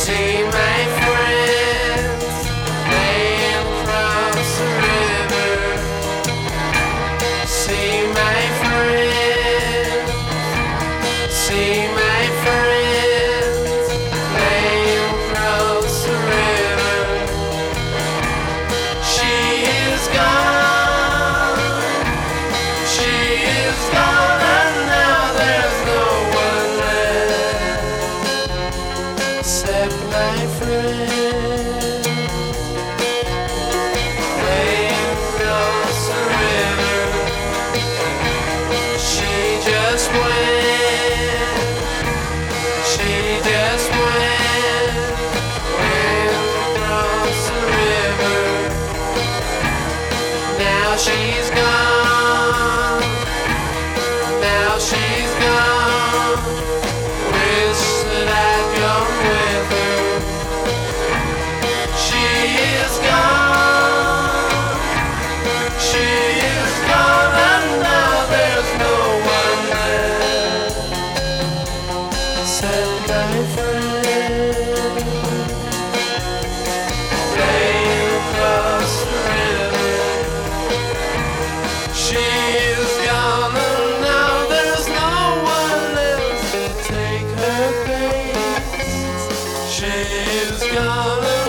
See my friends laying across the river. See my friends, see my friends laying across the river. She is gone, she is gone, and now there's no one left except my friend laying across the river. She just went, she just went across the river. Now she's gone, now she's gone. Wish that I'd gone with her. She is gone, she is gone, and now there's no one left except my friend laying across the river. She is gone, and now there's no one else to take her place. She is gone.